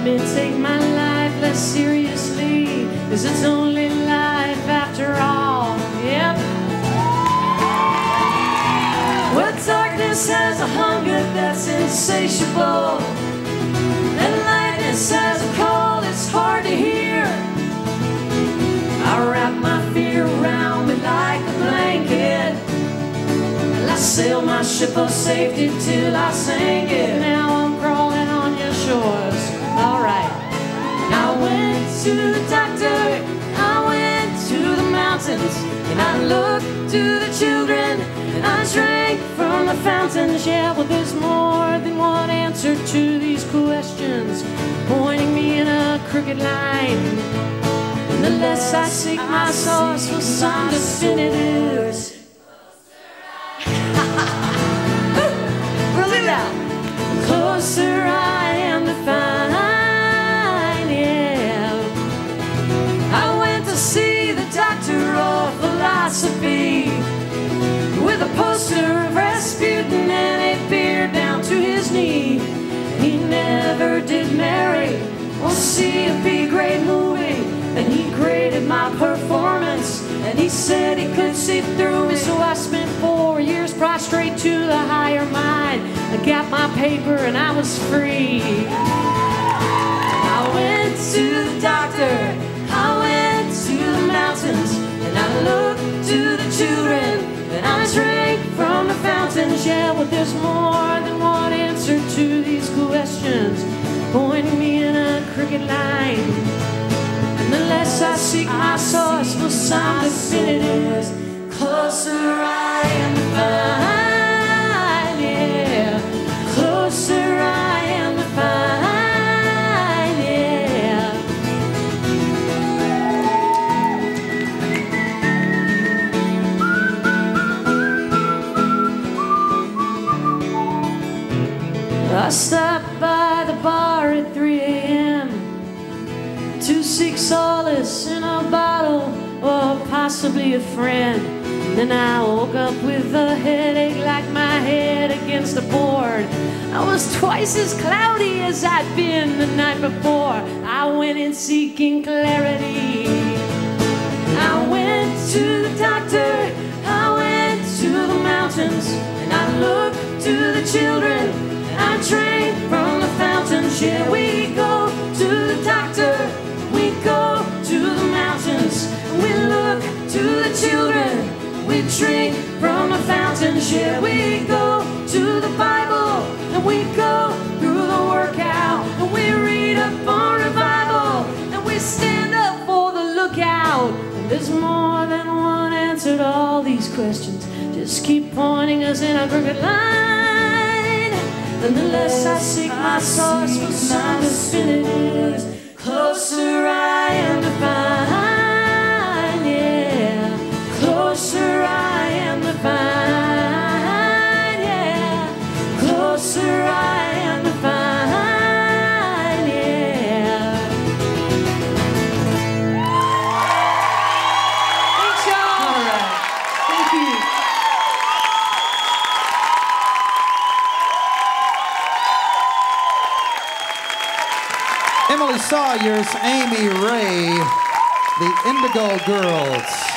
me take my life less seriously, 'cause it's only life after all. Yep. Well, darkness has a hunger that's insatiable, and lightness has a call that's hard to hear. I wrap my fear around me like a blanket, and I sail my ship of safety till I sink it. Now I'm crawling on your shores. All right. I went to the doctor, I went to the mountains, and I looked to the children, and I drank from the fountains. Yeah, well, there's more than one answer to these questions, pointing me in a crooked line. And the less I seek my source for some definitives. Roll it out. The closer I am to find, yeah. I went to see the doctor of philosophy with a poster of Rasputin and a beard down to his knee. He never did marry or see a B-grade movie, and he graded my performance, and he said he could see through me. So I spent 4 years prostrate to the higher mind. I got my paper and I was free. I went to the doctor, I went to the mountains, and I looked to the children, and I drank from the fountains. Yeah, well, there's more than one answer to these questions, pointing me in a crooked line. And the less I seek my source for some definitives, closer I am to find, yeah. Closer I am to find, yeah. I stopped by the bar at 3 a.m. to seek solace in a bottle or possibly a friend. Then I woke up with a headache like my head against a board. I was twice as cloudy as I'd been the night before. I went in seeking clarity. I went to the doctor, I went to the mountains, and I looked to the children, and I drank from the fountains. Yeah, we go to the doctor, we go to the mountains, and we look to the children, we drink from the fountains. Yeah, we go to the Bible, and we go through the workout, and we read up on revival, and we stand up for the lookout. And there's more than one answer to all these questions, just keep pointing us in a crooked line. And the less I seek my source for some definitives, closer I am to find, yeah. Closer I am to find, yeah. Closer I am to find, yeah. Thanks, y'all. All right. Thank you. Emily Sawyer's Amy Ray, the Indigo Girls.